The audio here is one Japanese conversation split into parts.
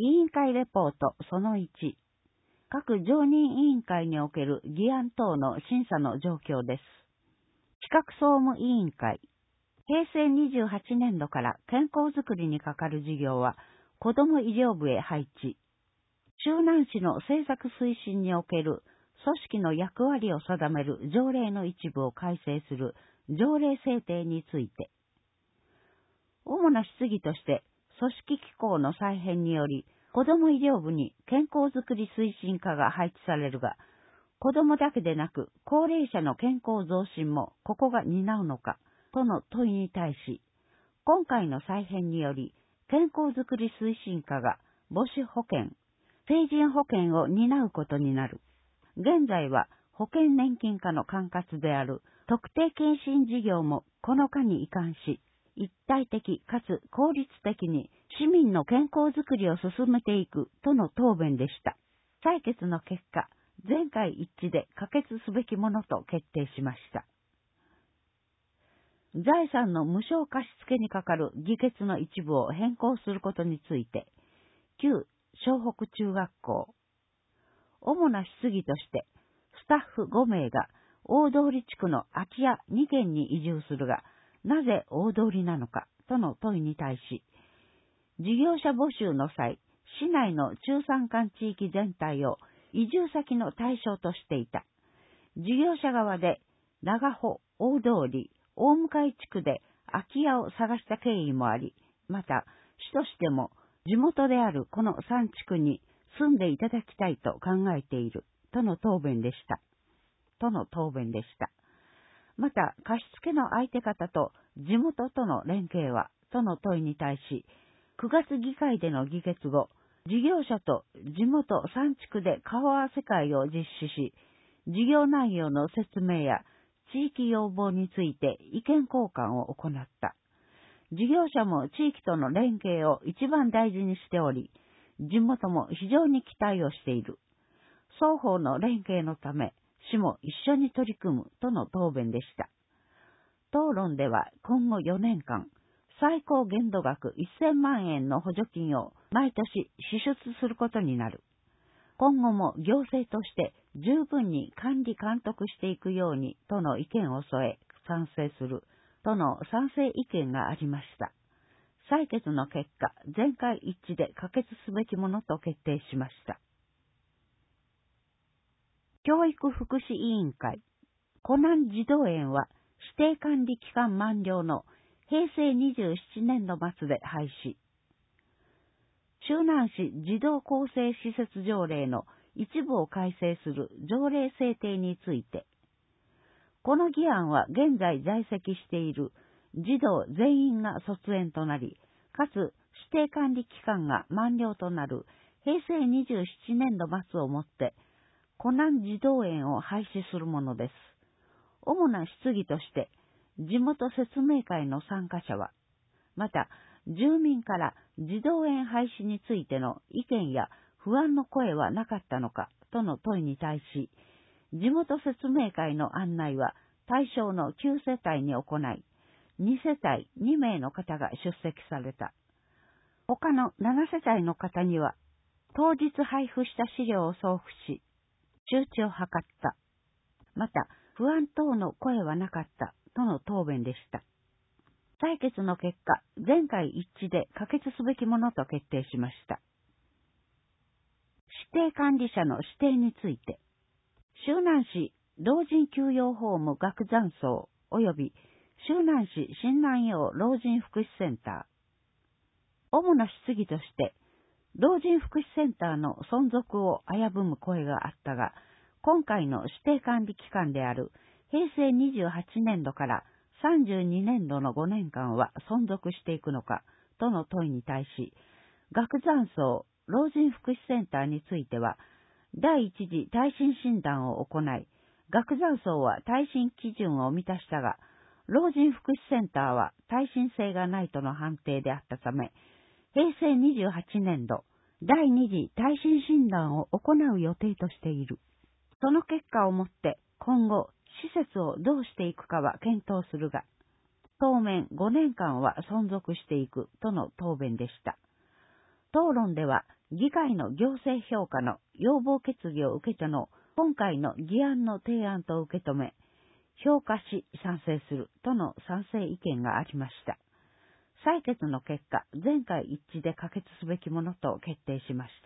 委員会レポートその1、各常任委員会における議案等の審査の状況です。資格総務委員会、平成28年度から健康づくりにかかる事業は、子ども医療部へ配置。周南市の政策推進における組織の役割を定める条例の一部を改正する条例制定について、主な質疑として、組織機構の再編により、子ども医療部に健康づくり推進課が配置されるが、子どもだけでなく高齢者の健康増進もここが担うのか、との問いに対し、今回の再編により、健康づくり推進課が母子保健、成人保健を担うことになる。現在は保険年金課の管轄である特定健診事業もこの課に移管し、一体的かつ効率的に市民の健康づくりを進めていくとの答弁でした。採決の結果、全会一致で可決すべきものと決定しました。財産の無償貸付にかかる議決の一部を変更することについて、旧湘北中学校。主な質疑として、スタッフ5名が大通地区の空き家2軒に移住するが、なぜ大通りなのかとの問いに対し、事業者募集の際、市内の中山間地域全体を移住先の対象としていた。事業者側で長穂、大通り、大向地区で空き家を探した経緯もあり、また市としても地元であるこの3地区に住んでいただきたいと考えているとの答弁でした。また、貸付の相手方と地元との連携は、との問いに対し、9月議会での議決後、事業者と地元3地区で顔合わせ会を実施し、事業内容の説明や地域要望について意見交換を行った。事業者も地域との連携を一番大事にしており、地元も非常に期待をしている。双方の連携のため、市も一緒に取り組むとの答弁でした。討論では今後4年間、最高限度額1000万円の補助金を毎年支出することになる。今後も行政として十分に管理監督していくようにとの意見を添え賛成するとの賛成意見がありました。採決の結果、全会一致で可決すべきものと決定しました。教育福祉委員会、湖南児童園は指定管理期間満了の平成27年度末で廃止。周南市児童更生施設条例の一部を改正する条例制定について、この議案は現在在籍している児童全員が卒園となり、かつ指定管理期間が満了となる平成27年度末をもって、湖南児童園を廃止するものです。主な質疑として、地元説明会の参加者は、また、住民から児童園廃止についての意見や不安の声はなかったのかとの問いに対し、地元説明会の案内は対象の9世帯に行い、2世帯2名の方が出席された。他の7世帯の方には、当日配布した資料を送付し、周知を図った。また、不安等の声はなかったとの答弁でした。採決の結果、全会一致で可決すべきものと決定しました。指定管理者の指定について、周南市老人休養ホーム学山荘及び周南市新南陽老人福祉センター。主な質疑として、老人福祉センターの存続を危ぶむ声があったが、今回の指定管理期間である平成28年度から32年度の5年間は存続していくのかとの問いに対し、学山荘老人福祉センターについては、第一次耐震診断を行い、学山荘は耐震基準を満たしたが、老人福祉センターは耐震性がないとの判定であったため、平成28年度、第二次耐震診断を行う予定としている。その結果をもって今後、施設をどうしていくかは検討するが、当面5年間は存続していくとの答弁でした。討論では議会の行政評価の要望決議を受けての今回の議案の提案と受け止め、評価し賛成するとの賛成意見がありました。採決の結果、全会一致で可決すべきものと決定しました。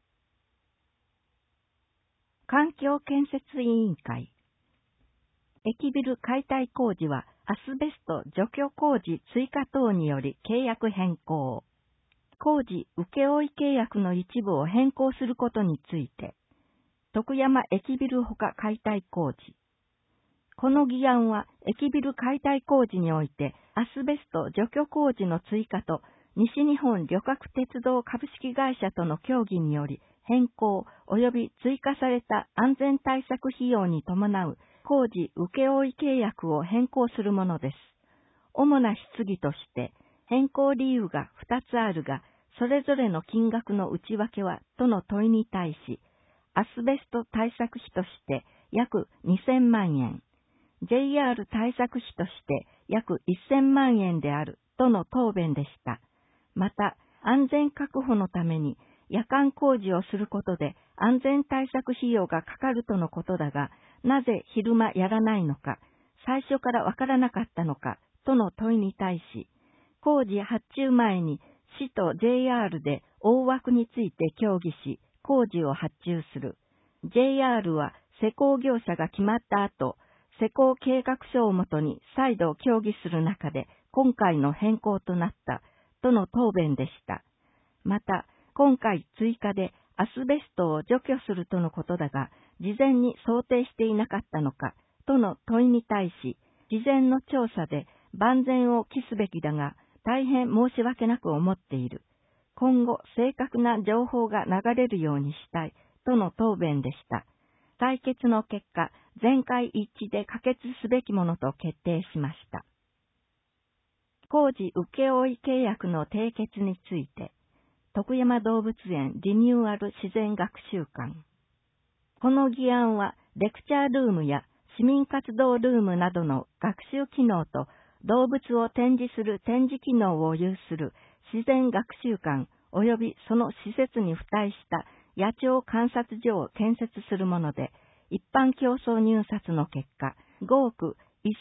環境建設委員会。駅ビル解体工事はアスベスト除去工事追加等により契約変更。工事請負契約の一部を変更することについて、徳山駅ビルほか解体工事。この議案は駅ビル解体工事においてアスベスト除去工事の追加と西日本旅客鉄道株式会社との協議により変更及び追加された安全対策費用に伴う工事請負契約を変更するものです。主な質疑として変更理由が2つあるが、それぞれの金額の内訳はとの問いに対し、アスベスト対策費として約2000万円、JR 対策費として約1000万円であるとの答弁でした。また、安全確保のために夜間工事をすることで安全対策費用がかかるとのことだが、なぜ昼間やらないのか、最初からわからなかったのかとの問いに対し、工事発注前に市と JR で大枠について協議し、工事を発注する。JR は施工業者が決まった後、施工計画書をもとに再度協議する中で今回の変更となったとの答弁でした。また、今回追加でアスベストを除去するとのことだが、事前に想定していなかったのかとの問いに対し、事前の調査で万全を期すべきだが、大変申し訳なく思っている。今後正確な情報が流れるようにしたいとの答弁でした。採決の結果、全会一致で可決すべきものと決定しました。工事請負契約の締結について、徳山動物園リニューアル自然学習館。この議案は、レクチャールームや市民活動ルームなどの学習機能と動物を展示する展示機能を有する自然学習館及びその施設に付帯した野鳥観察所を建設するもので、一般競争入札の結果、5億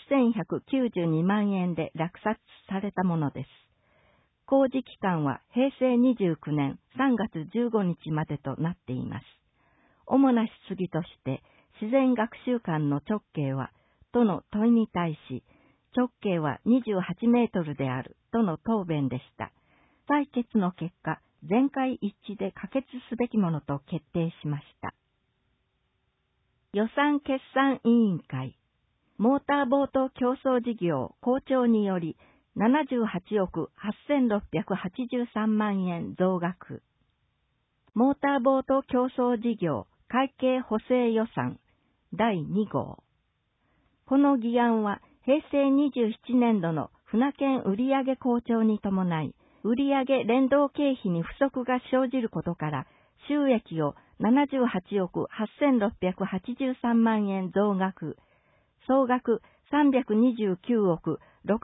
1192万円で落札されたものです。工事期間は平成29年3月15日までとなっています。主な質疑として、自然学習館の直径は、との問いに対し、直径は28メートルである、との答弁でした。採決の結果、全会一致で可決すべきものと決定しました。予算決算委員会、モーターボート競争事業好調により、78億8683万円増額。モーターボート競争事業会計補正予算第2号。この議案は平成27年度の船券売上好調に伴い、売上連動経費に不足が生じることから、収益を78億8683万円増額、総額329億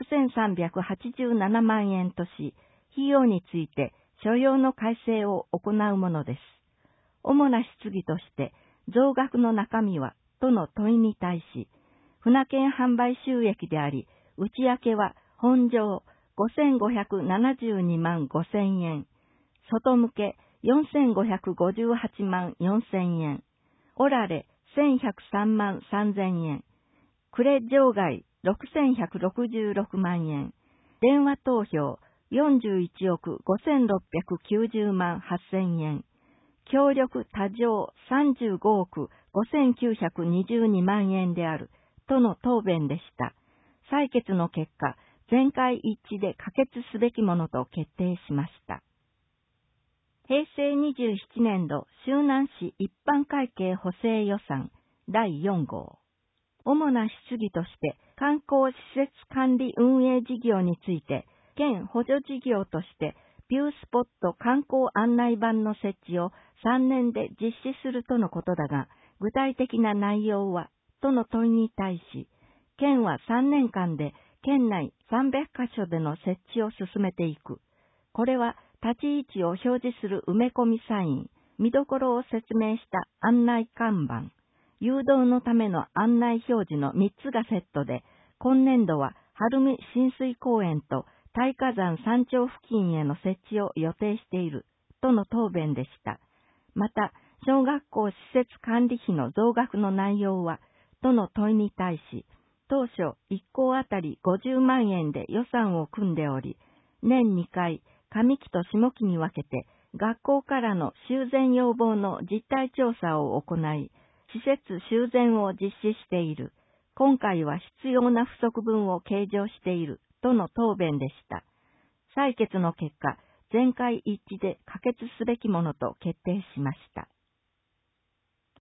6387万円とし、費用について所要の改正を行うものです。主な質疑として、増額の中身は、との問いに対し、船券販売収益であり、内訳は本上5572万5000円、外向け4558万4000円、オラレ1103万3000円、クレ場外6166万円、電話投票41億5690万8000円、協力多上35億5922万円である、との答弁でした。採決の結果、全会一致で可決すべきものと決定しました。平成27年度周南市一般会計補正予算第4号。主な質疑として、観光施設管理運営事業について、県補助事業として、ビュースポット観光案内板の設置を3年で実施するとのことだが、具体的な内容は、との問いに対し、県は3年間で県内300カ所での設置を進めていく。これは立ち位置を表示する埋め込みサイン、見どころを説明した案内看板、誘導のための案内表示の3つがセットで、今年度は晴海親水公園と大火山山頂付近への設置を予定している、との答弁でした。また、小学校施設管理費の増額の内容は、との問いに対し、当初1校あたり50万円で予算を組んでおり、年2回、上期と下期に分けて、学校からの修繕要望の実態調査を行い、施設修繕を実施している。今回は必要な不足分を計上している、との答弁でした。採決の結果、全会一致で可決すべきものと決定しました。